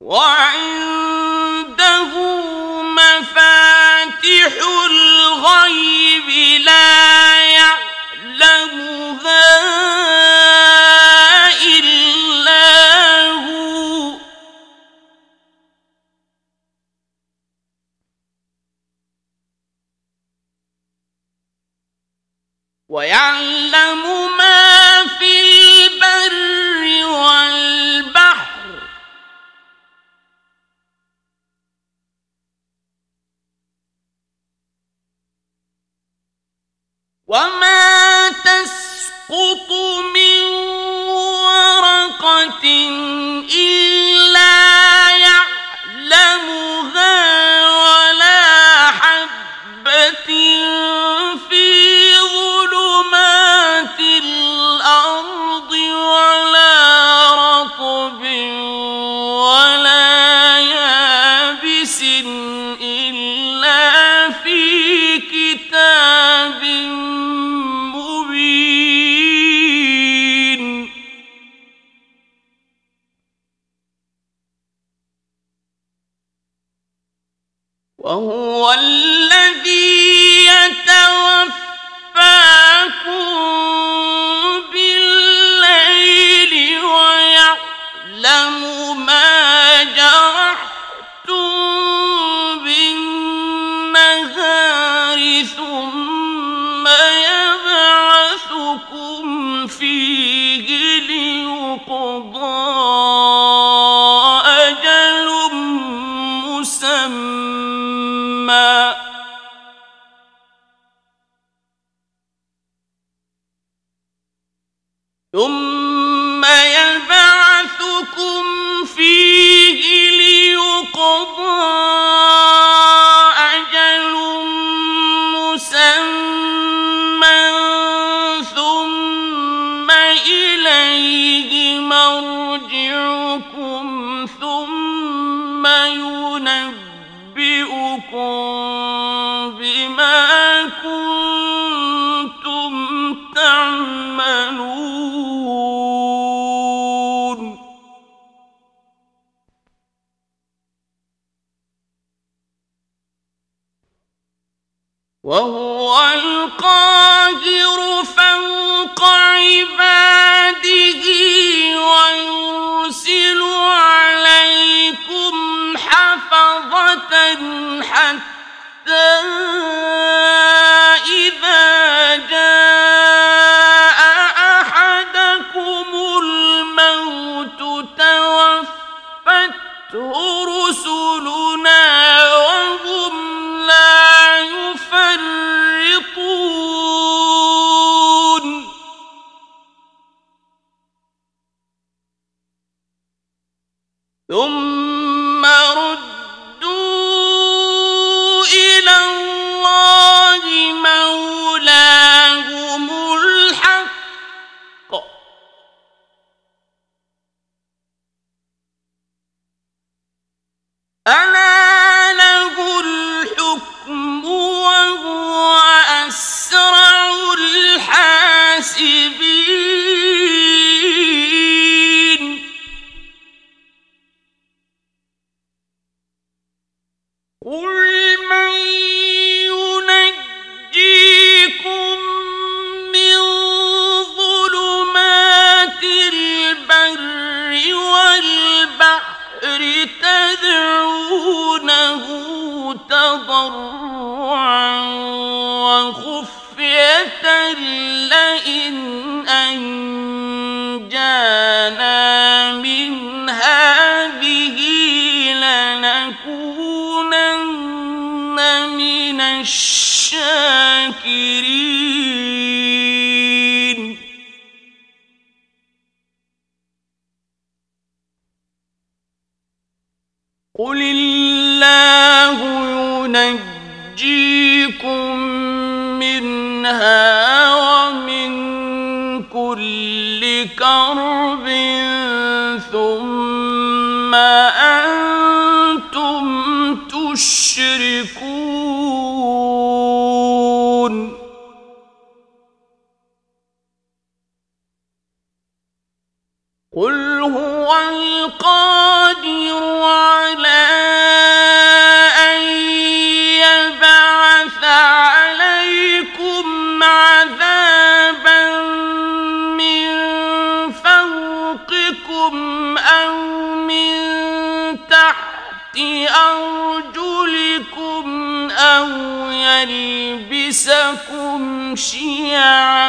وعنده مفاتح الغيب لا يعلمها إلا هو ويعلم ما في البر والبحر وما تسقط من ورقة إلا يعلمها ولا حبة في ظلمات الأرض ولا رطب ولا يابس إلا في كتاب مبين وهو الذي يتوفاكم بالليل ويعلم ما جرحتم بالنهار ثم يبعثكم فيه ليقضى أجل مسمى ثم يبعثكم فيه ليقضى أجل مسمى ثم إليه مرجعكم ثم ينبئكم بما كنتم تعملون وهو القاهر فوق عباده ويرسل عليكم حفظة حتى إذا جاء أحدكم الموت توفته رسلنا وهم لا يفرطون ثم ردوا إلى الله مولاهم الحق ألا له الحكم وهو أسرع الحاسبين قل من ينجيكم من ظلمات البر والبحر تدعونه تضرعا وخفية لئن أنجانا من هذه لنكونن من الشاكرين قل الله ينجيكم منها ومن كل كرب ثم أنتم تشركون قل هو القادر أرجلكم أو يلبسكم شيعا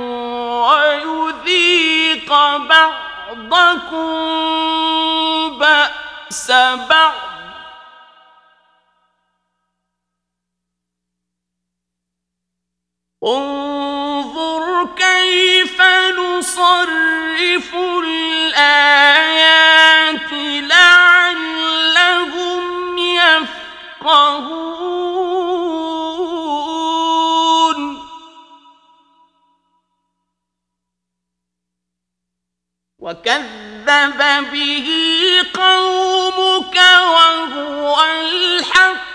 ويذيق بعضكم بأس بعض انظر كيف نصرف الآيات لعلهم يفقهون وكذب به قومك وهو الحق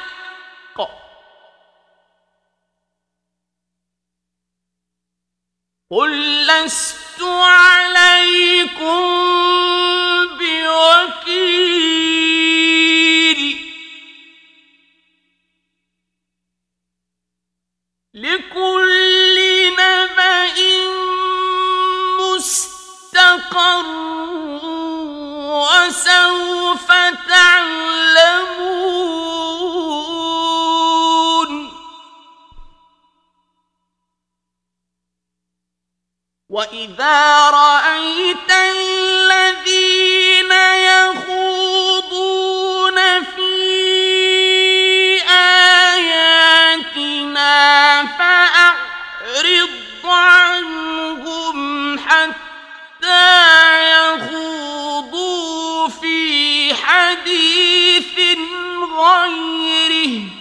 قل لست عليكم بوكيل لكل نبأ مستقر وسوف تعلمون وإذا رأيت الذين يخوضون في آياتنا فأعرض عنهم حتى يخوضوا في حديث غيره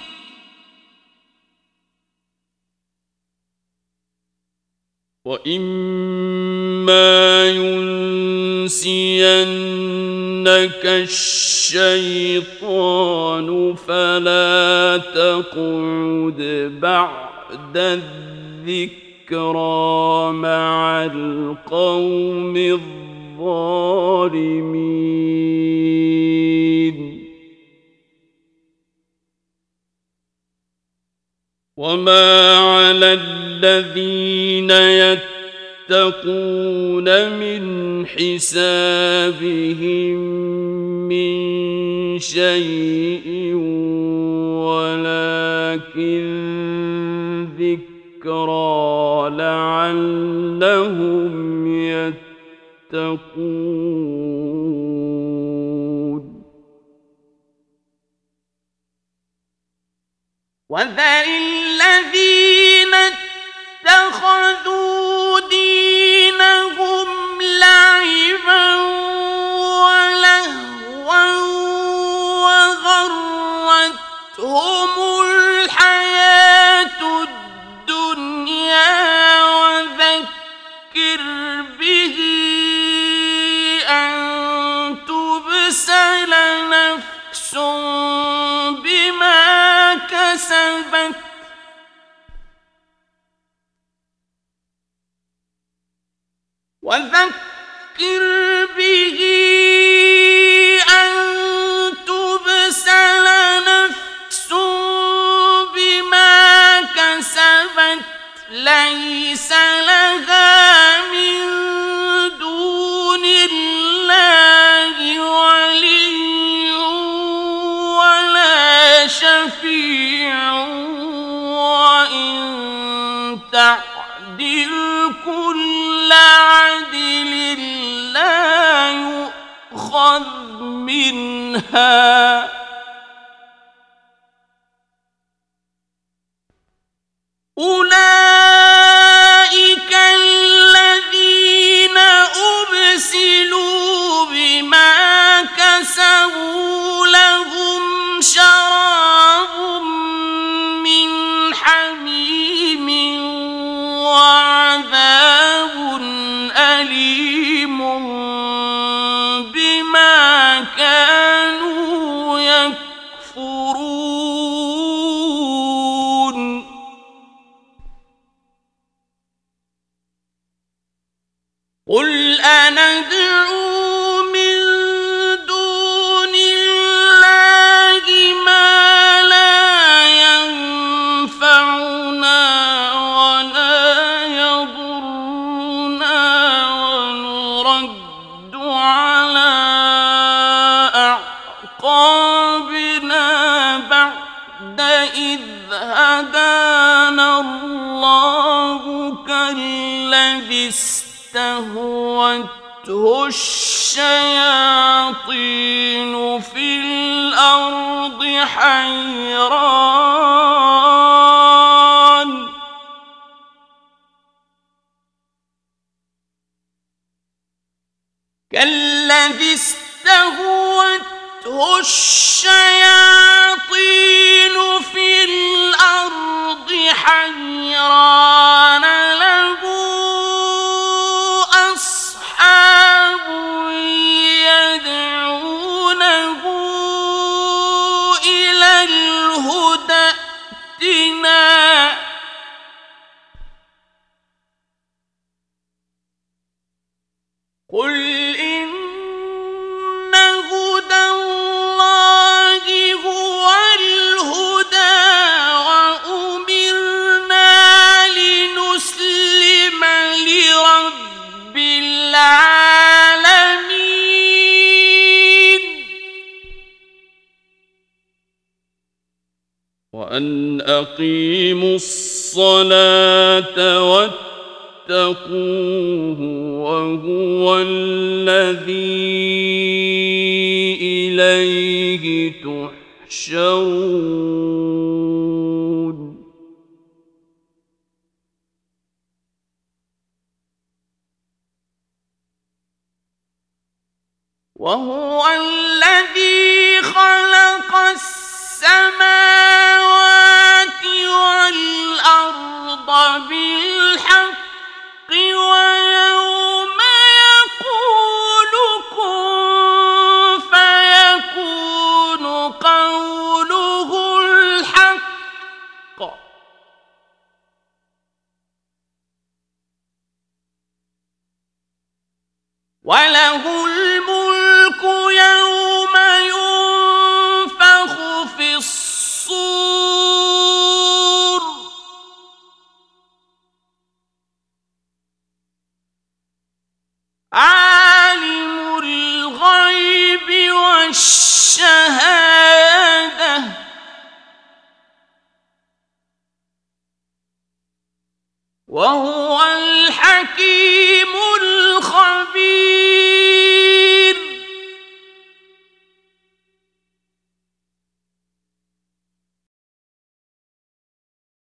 وإما ينسينك الشيطان فلا تقعد بعد الذكرى مع القوم الظالمين وما على الذين يتقون من حسابهم من شيء ولكن ذكرى لعلهم يتقون وذر الذين اتخذوا دينهم لعبا ولهوا وغرتهم الحياة الدنيا وذكر به أن تبسل نفس بما كسبت وذكر به أن تبسل نفس بما كسبت ليس لها من دون الله ولي ولا شفيع وإن تعدل كل عدل لا يؤخذ منها أولئك الذين أبسلوا بما كسبوا لهم شراب من حميم وعذاب أليم بما كانوا يكفرون إذ هدانا الله كالذي استهوته الشياطين في الأرض كالذي استهوته الشياطين في الأرض حيران له أصحاب يدعونه إلى الهدى ائتنا قل إن هدى الله هو الهدى وأمرنا لنسلم لرب العالمين وأن أقيموا الصلاة واتقوه وهو الذي إليه تحشرون وهو الذي خلق السماوات والأرض بالحق ويوم يقول كن فيكون قوله الحق وله الملك يوم ينفخ في الصور عالم الغيب والشهادة وهو الحكيم